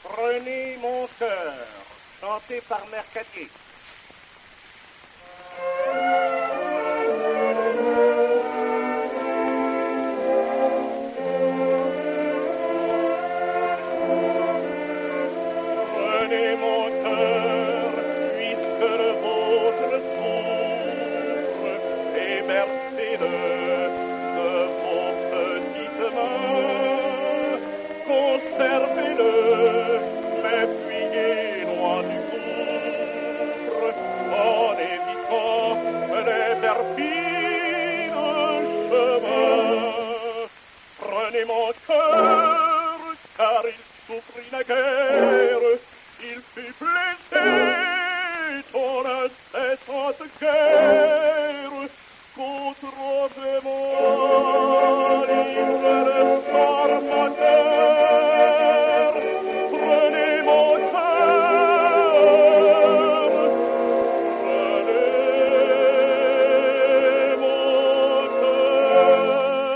Prenez mon cœur, chanté par Mercadier. Prenez mon cœur, puisque le vôtre souffre, et bercez-le de vos petites mains. Conservez-le, mais fuyez loin du gouffre, en évitant les perfides chemins. Prenez mon cœur, car il souffrit naguère, il fut blessé dans l'incessante guerre contre des morts libres formateurs. Prenez mon cœur, prenez mon cœur.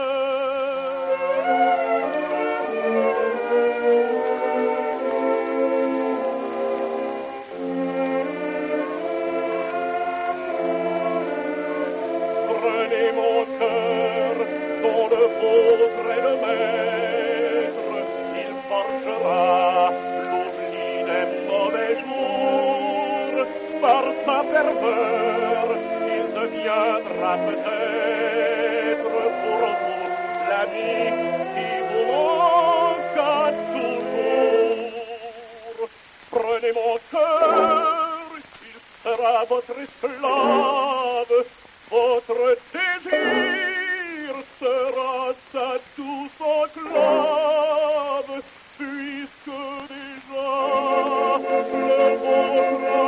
Prenez mon cœur, dont le vôtre est le maître, il forgera l'oubli des mauvais jours. Par sa ferveur, il deviendra peut-être pour vous l'ami qui vous manque à toujours. Prenez mon cœur, il sera votre esclave. Votre désir sera sa douce enclave, puisque déjà le vôtre